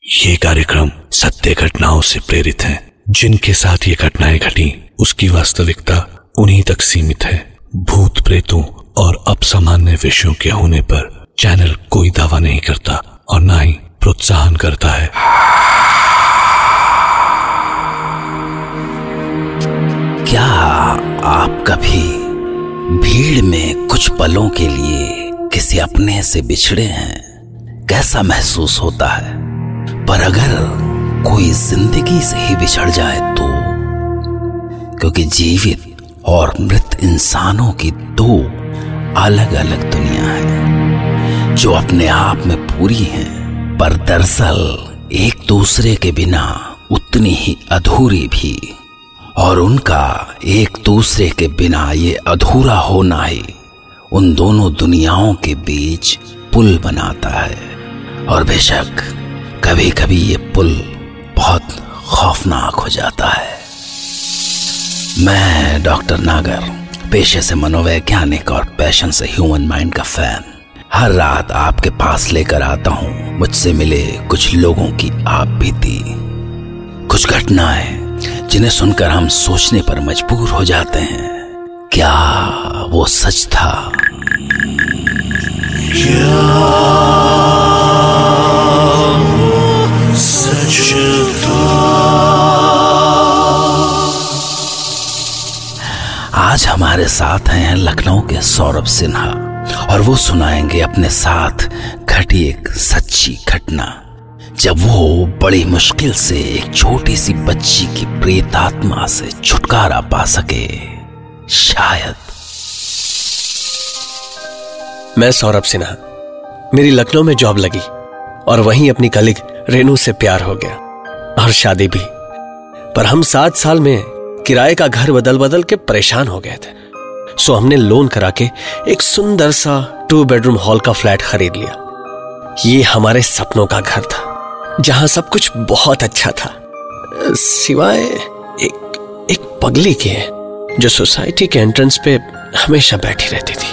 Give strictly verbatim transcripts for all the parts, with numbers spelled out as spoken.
ये कार्यक्रम सत्य घटनाओं से प्रेरित है। जिनके साथ ये घटनाएं घटी उसकी वास्तविकता उन्हीं तक सीमित है। भूत प्रेतों और असामान्य विषयों के होने पर चैनल कोई दावा नहीं करता और ना ही प्रोत्साहन करता है। क्या आप कभी भीड़ में कुछ पलों के लिए किसी अपने से बिछड़े हैं? कैसा महसूस होता है? पर अगर कोई जिंदगी से ही बिछड़ जाए तो? क्योंकि जीवित और मृत इंसानों की दो अलग अलग दुनिया है जो अपने आप में पूरी हैं, पर दरअसल एक दूसरे के बिना उतनी ही अधूरी भी। और उनका एक दूसरे के बिना ये अधूरा होना ही उन दोनों दुनियाओं के बीच पुल बनाता है। और बेशक कभी कभी ये पुल बहुत खौफनाक हो जाता है। मैं डॉक्टर नागर, पेशे से मनोवैज्ञानिक और पैशन से ह्यूमन माइंड का फैन, हर रात आपके पास लेकर आता हूं मुझसे मिले कुछ लोगों की आप बीती, कुछ घटनाएं जिन्हें सुनकर हम सोचने पर मजबूर हो जाते हैं, क्या वो सच था? क्या वो सच था? आज हमारे साथ हैं लखनऊ के सौरभ सिन्हा और वो सुनाएंगे अपने साथ घटी एक सच्ची घटना जब वो बड़ी मुश्किल से एक छोटी सी बच्ची की प्रेतात्मा से छुटकारा पा सके। शायद। मैं सौरभ सिन्हा, मेरी लखनऊ में जॉब लगी और वहीं अपनी कलीग रेनू से प्यार हो गया और शादी भी। पर हम सात साल में किराए का घर बदल बदल के परेशान हो गए थे, सो हमने लोन करा के एक सुंदर सा टू बेडरूम हॉल का फ्लैट खरीद लिया। ये हमारे सपनों का घर था जहां सब कुछ बहुत अच्छा था, सिवाय एक एक पगली के जो सोसाइटी के एंट्रेंस पे हमेशा बैठी रहती थी।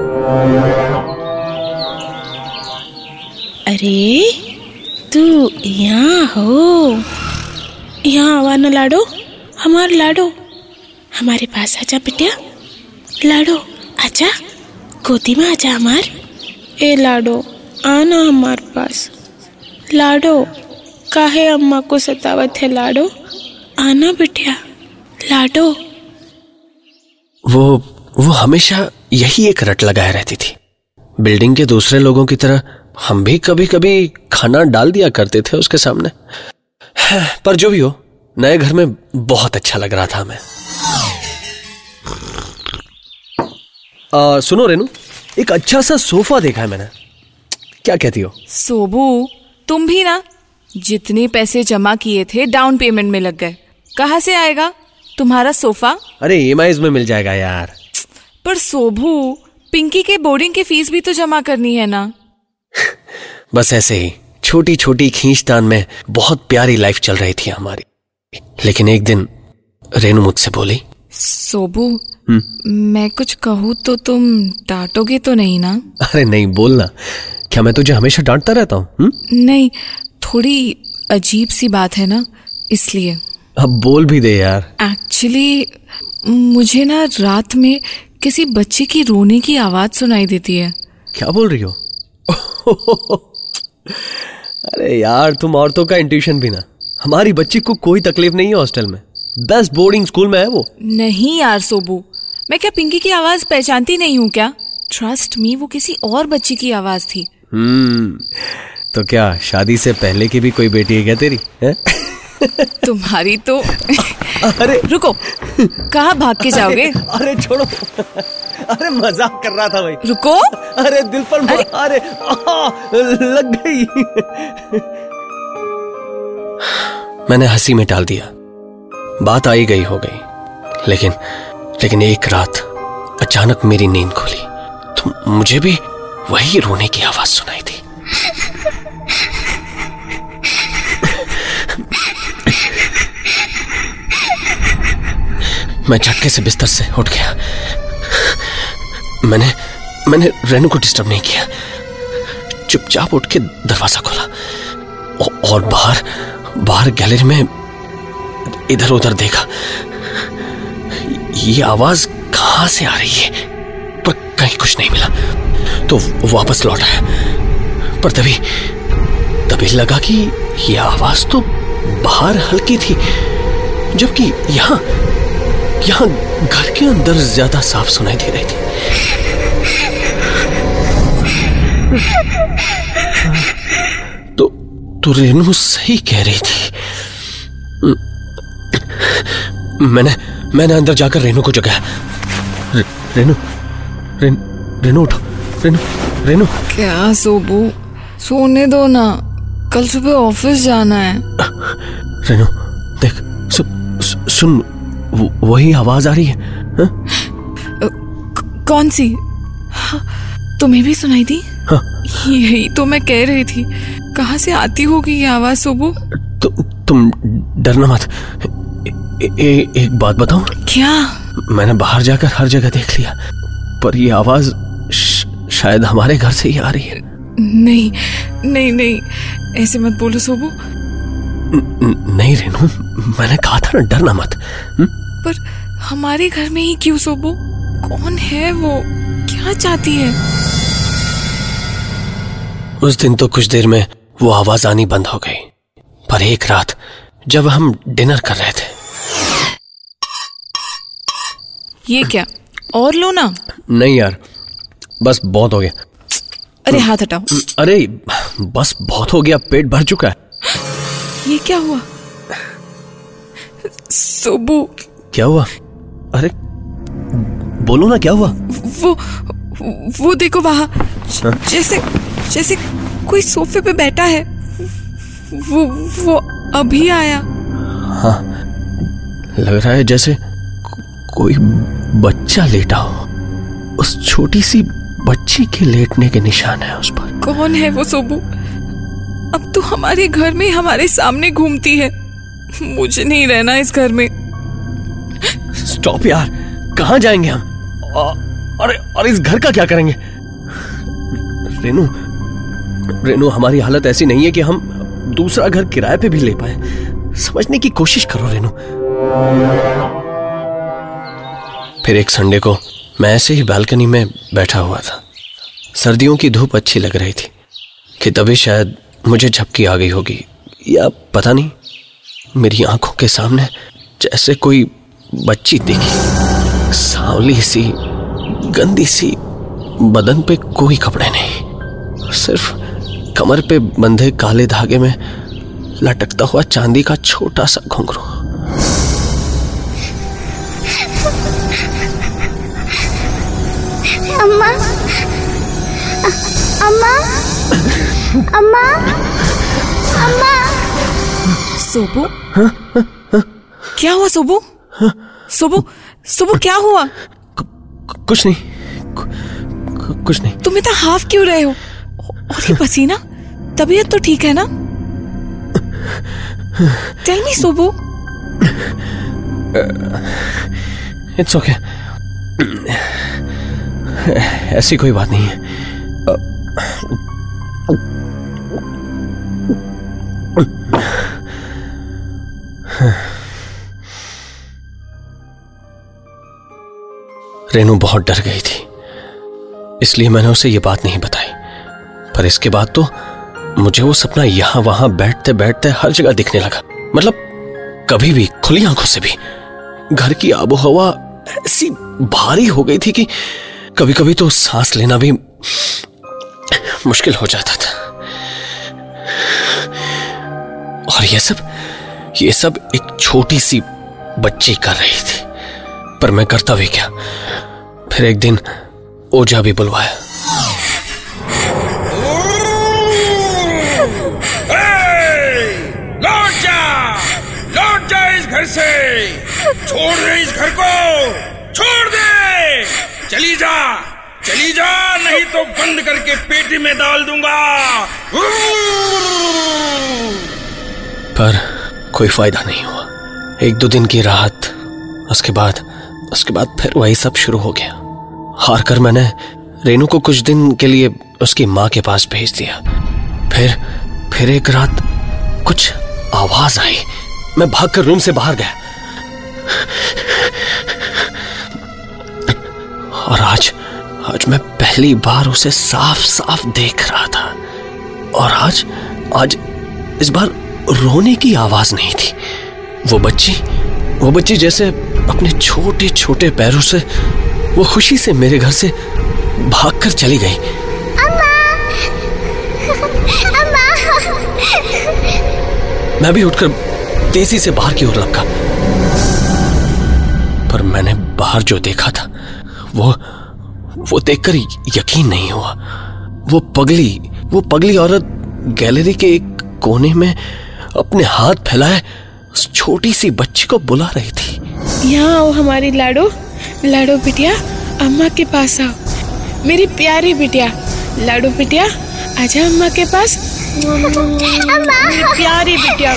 अरे तू यहाँ हो, यहाँ आवा न लाडो, हमार लाडो, हमारे पास आजा बिटिया। लाडो आजा, गोदी में आजा हमार। ए लाडो आना हमार पास। लाडो काहे अम्मा को सतावत है? लाडो आना बिटिया। लाडो। वो वो हमेशा यही एक रट लगाए रहती थी। बिल्डिंग के दूसरे लोगों की तरह हम भी कभी कभी खाना डाल दिया करते थे उसके सामने। पर जो भी हो, नए घर में बहुत अच्छा लग रहा था हमें। आ, सुनो रेनू, एक अच्छा सा सोफा देखा है मैंने, क्या कहती हो? सोबू, तुम भी ना जितने पैसे जमा किए थे डाउन पेमेंट में लग गए। कहाँ से आएगा तुम्हारा सोफा? अरे ई एम आईज़ में मिल जाएगा यार। पर सोबू, पिंकी के बोर्डिंग की फीस भी तो जमा करनी है ना। बस ऐसे ही छोटी छोटी खींचतान में बहुत प्यारी लाइफ चल रही थी हमारी। लेकिन एक दिन रेनू मुझसे बोली, सोबू मैं कुछ कहूँ तो तुम डांटोगे तो नहीं ना? अरे नहीं, बोलना। क्या मैं तुझे हमेशा डांटता रहता हूँ? नहीं, थोड़ी अजीब सी बात है ना, इसलिए। अब बोल भी दे यार। एक्चुअली मुझे ना रात में किसी बच्चे की रोने की आवाज सुनाई देती है। क्या बोल रही हो? अरे यार, तुम औरतों का इंट्यूशन भी ना। हमारी बच्ची को कोई तकलीफ नहीं है हॉस्टल में, बेस्ट बोर्डिंग स्कूल में है वो। नहीं यार सोबू, मैं क्या पिंकी की आवाज पहचानती नहीं हूँ क्या? ट्रस्ट मी, वो किसी और बच्ची की आवाज थी। हम्म तो क्या शादी से पहले की भी कोई बेटी है क्या तेरी? है? तुम्हारी तो। अरे रुको, कहाँ भाग के जाओगे? अरे, अरे छोड़ो। अरे मजाक कर रहा था भाई। रुको। अरे दिल पर अरे, अरे आ, लग गई। मैंने हंसी में टाल दिया, बात आई गई हो गई। लेकिन लेकिन एक रात अचानक मेरी नींद खुली तो मुझे भी वही रोने की आवाज सुनाई थी। मैं झटके से बिस्तर से उठ गया। मैंने मैंने रेनू को डिस्टर्ब नहीं किया, चुपचाप उठ के दरवाजा खोला और बाहर बाहर गैलरी में इधर उधर देखा। ये आवाज कहां से आ रही है, पर कहीं कुछ नहीं मिला, तो वापस लौट आया। पर तभी तभी लगा कि ये आवाज तो बाहर हल्की थी, जबकि यहाँ यहाँ घर के अंदर ज्यादा साफ सुनाई दे रही थी। तो तो रेनू सही कह रही थी। मैंने मैंने अंदर जाकर रेनू को जगाया। रे, रेनू रेन, रेनू उठो, रेनू रेनू। क्या सोबू, सोने दो ना, कल सुबह ऑफिस जाना है। रेनू देख, सु, सु, सुन, वही आवाज आ रही है। हा? कौन सी? हाँ, तुम्हें भी सुनाई दी? हाँ। यही तो मैं कह रही थी, कहाँ से आती होगी ये आवाज सोबू? तु, तुम डरना मत। ए, ए, एक बात बताऊं? क्या? मैंने बाहर जाकर हर जगह देख लिया, पर ये आवाज श, शायद हमारे घर से ही आ रही है। नहीं नहीं नहीं, ऐसे मत बोलो सोबू। नहीं रेनू, मैंने कहा था ना, डरना मत। हुँ? पर हमारे घर में ही क्यों सोबू? कौन है वो? क्या चाहती है? उस दिन तो कुछ देर में वो आवाज आनी बंद हो गई, पर एक रात जब हम डिनर कर रहे थे। ये क्या, और लो ना। नहीं यार, बस बहुत हो गया। अरे हाथ हटाओ। अरे बस बहुत हो गया, पेट भर चुका है। ये क्या हुआ सोबू? क्या हुआ? अरे बोलो ना, क्या हुआ? वो वो देखो वहां, जैसे जैसे कोई सोफे पे बैठा है। वो वो अभी आया। हाँ, लग रहा है जैसे कोई बच्चा लेटा हो। उस छोटी सी बच्ची के लेटने के निशान है उस पर। कौन है वो सोबू? अब तो हमारे घर में हमारे सामने घूमती है। मुझे नहीं रहना इस घर में। स्टॉप यार, कहाँ जाएंगे हम? अरे और इस घर का क्या करेंगे? रेनू रेनू हमारी हालत ऐसी नहीं है कि हम दूसरा घर किराए पे भी ले पाए। समझने की कोशिश करो रेनू। फिर एक संडे को मैं ऐसे ही बालकनी में बैठा हुआ था। सर्दियों की धूप अच्छी लग रही थी कि तभी शायद मुझे झपकी आ गई होगी, या पता नहीं, मेरी आंखों के सामने जैसे कोई बच्ची दिखी। सांवली सी, गंदी सी, बदन पे कोई कपड़े नहीं, सिर्फ कमर पे बंधे काले धागे में लटकता हुआ चांदी का छोटा सा घुंघरू। अम्मा, अम्मा, अम्मा, अम्मा। सोबू, क्या हुआ सोबू? सोबू, सोबू क्या हुआ? कुछ नहीं, कु, कु, कुछ नहीं। तुम इतना हाफ क्यों रहे हो? और ये पसीना, तबीयत तो ठीक है ना? टेल मी सोबू। इट्स ओके, ऐसी कोई बात नहीं है। रेनू बहुत डर गई थी, इसलिए मैंने उसे ये बात नहीं बताई। पर इसके बाद तो मुझे वो सपना यहां वहां बैठते बैठते हर जगह दिखने लगा। मतलब कभी भी खुली आंखों से भी घर की आबो हवा ऐसी भारी हो गई थी कि कभी कभी तो सांस लेना भी मुश्किल हो जाता था। और ये सब ये सब एक छोटी सी बच्ची कर रही थी, पर मैं करता भी क्या। फिर एक दिन ओझा भी बुलवाया। लौट जा, लौट जा इस घर से, छोड़ दे इस घर को, छोड़ दे, चली जा, चली जा, नहीं तो बंद करके पेटी में डाल दूंगा। पर कोई फायदा नहीं हुआ। एक दो दिन की राहत, उसके बाद उसके बाद फिर वही सब शुरू हो गया। हार कर मैंने रेनू को कुछ दिन के लिए उसकी माँ के पास भेज दिया। फिर फिर एक रात कुछ आवाज आई। मैं भागकर रूम से बाहर गया और आज आज मैं पहली बार उसे साफ साफ देख रहा था। और आज आज इस बार रोने की आवाज नहीं थी। वो बच्ची वो बच्ची जैसे अपने छोटे छोटे पैरों से वो खुशी से मेरे घर से भागकर चली गई। अम्मा, अम्मा। मैं भी उठकर तेजी से बाहर की ओर लपका, पर मैंने बाहर जो देखा था वो वो देखकर यकीन नहीं हुआ। वो पगली वो पगली औरत गैलरी के एक कोने में अपने हाथ फैलाए उस छोटी सी बच्ची को बुला रही थी। यहाँ आओ हमारी लाडो, लाडो बिटिया, अम्मा के पास आओ। मेरी प्यारी बिटिया, लाडो बिटिया, आजा अम्मा के पास। मेरी प्यारी बिटिया।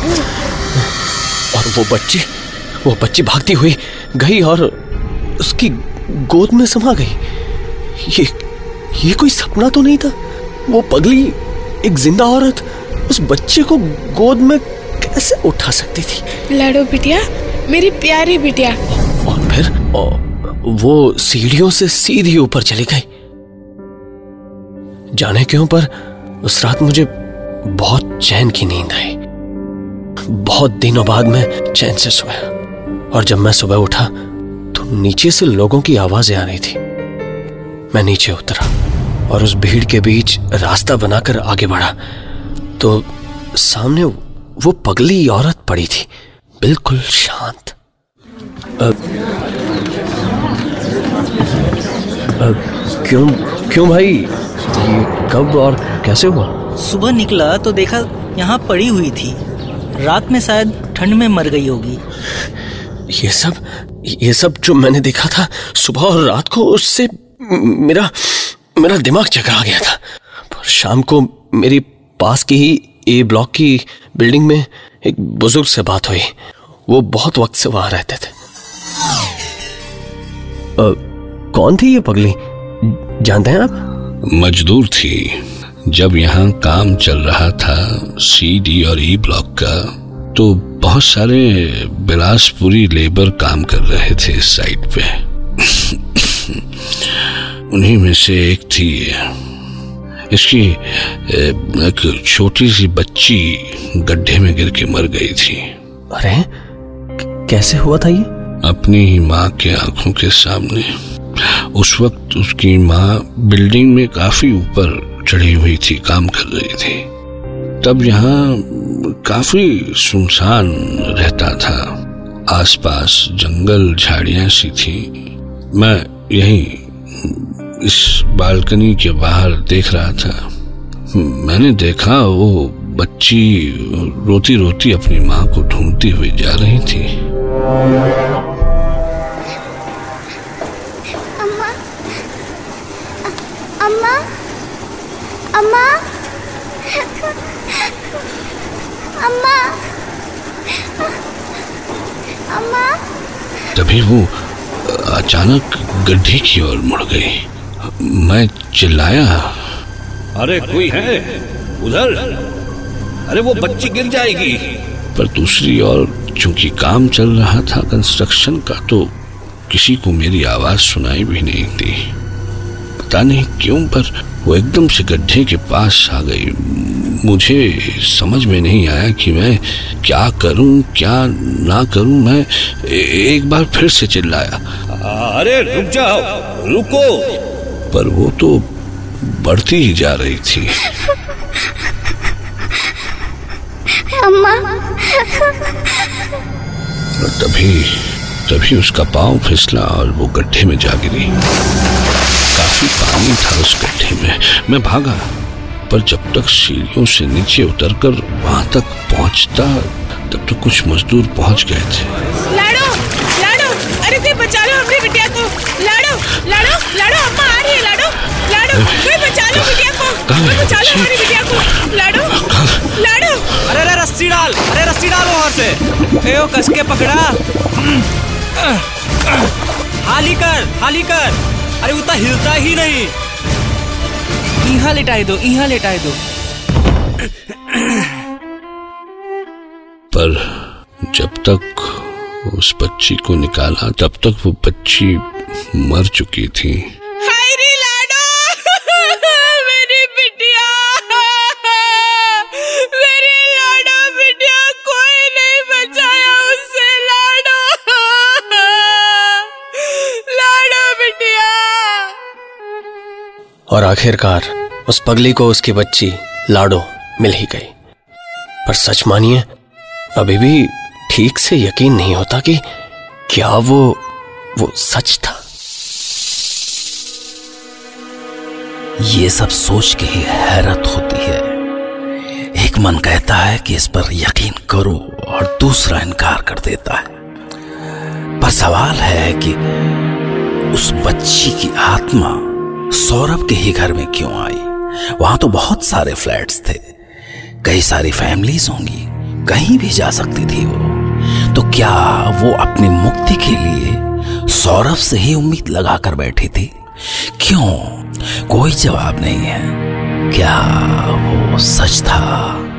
और वो बच्ची वो बच्ची भागती हुई गई और उसकी गोद में समा गई। ये ये कोई सपना तो नहीं था। वो पगली एक जिंदा औरत उस बच्चे को गोद में कैसे उठा सकती थी? लाडो बिटिया, मेरी प्यारी बिटिया। और फिर वो सीढ़ियों से सीधी ऊपर चली गई। जाने क्यों पर उस रात मुझे बहुत चैन की नींद आई। बहुत दिनों बाद मैं चैन से सोया और जब मैं सुबह उठा तो नीचे से लोगों की आवाजें आ रही थी। मैं नीचे उतरा और उस भीड़ के बीच रास्ता बनाकर आगे बढ़ा तो सामने वो पगली औरत पड़ी थी, बिल्कुल शांत। अब, अब, क्यों क्यों भाई, ये कब और कैसे हुआ? सुबह निकला तो देखा यहाँ पड़ी हुई थी। रात में शायद ठंड में मर गई होगी। ये सब ये सब जो मैंने देखा था सुबह और रात को, उससे मेरा मेरा दिमाग चकरा गया था। पर शाम को मेरी पास की ही ए ब्लॉक की बिल्डिंग में एक बुजुर्ग से बात हुई। वो बहुत वक्त से वहां रहते थे। आ, कौन थी ये पगली, जानते हैं आप? मजदूर थी। जब यहाँ काम चल रहा था सी डी और ई ब्लॉक का, तो बहुत सारे बिलासपुरी लेबर काम कर रहे थे इस साइट पे। उन्हीं में से एक थी। इसकी एक छोटी सी बच्ची गड्ढे में गिर के मर गई थी। अरे कैसे हुआ था ये? अपनी ही माँ के आंखों के सामने। उस वक्त उसकी माँ बिल्डिंग में काफी ऊपर चढ़ी हुई थी, काम कर रही थी। तब यहाँ काफी सुनसान रहता था। आसपास जंगल झाड़ियां सी थी। मैं यहीं इस बालकनी के बाहर देख रहा था। मैंने देखा वो बच्ची रोती रोती अपनी माँ को ढूंढती हुई जा रही थी। अम्मा, अम्मा, अम्मा, अम्मा, अम्मा। तभी वो अचानक गड्ढे की ओर मुड़ गई। मैं चिल्लाया, अरे कोई है उधर? अरे वो बच्ची गिर जाएगी। पर दूसरी ओर चूंकि काम चल रहा था कंस्ट्रक्शन का, तो किसी को मेरी आवाज सुनाई भी नहीं दी। पता नहीं क्यों पर वो एकदम से गड्ढे के पास आ गई। मुझे समझ में नहीं आया कि मैं क्या करूं क्या ना करूं। मैं एक बार फिर से चिल्लाया, अरे रुक जाओ, रुको। पर वो तो बढ़ती ही जा रही थी। अम्मा। और तभी तभी उसका पांव फिसला और वो गड्ढे में जा गिरी। काफी पानी था उस गड्ढे में। मैं भागा, पर जब तक सीढ़ियों से नीचे उतरकर वहां तक पहुंचता, तब तो कुछ मजदूर पहुंच गए थे। लाडो, लाडो, अरे कोई बचा लो हमारी बिटिया को। लाडो, लाडो, लाडो, अम्मा आ रही है। लाडो, लाडो, कोई बचा लो बिटिया को। कोई बचा लो हमारी बिटिया को। लाडो, लाडो। अरे अरे रस्सी डाल, अरे रस्सी डाल वहां से। ए ओ कस के पकड़ा। हाली कर, हाली कर। अरे उतना हिलता ही नहीं। यहाँ लेटाए दो, यहाँ लेटाए दो। पर जब तक उस बच्ची को निकाला तब तक वो बच्ची मर चुकी थी। हाय रे लाडो, मेरी बिटिया, मेरी लाडो बिटिया, कोई नहीं बचाया उससे। लाडो, लाडो बिटिया। और आखिरकार उस पगली को उसकी बच्ची लाडो मिल ही गई। पर सच मानिए, अभी भी ठीक से यकीन नहीं होता कि क्या वो वो सच था। ये सब सोच के ही हैरत होती है। एक मन कहता है कि इस पर यकीन करो और दूसरा इनकार कर देता है। पर सवाल है कि उस बच्ची की आत्मा सौरभ के ही घर में क्यों आई? वहां तो बहुत सारे फ्लैट्स थे, कई सारी फैमिलीज होंगी, कहीं भी जा सकती थी वो। तो क्या वो अपनी मुक्ति के लिए सौरभ से ही उम्मीद लगाकर बैठी थी? क्यों? कोई जवाब नहीं है। क्या वो सच था?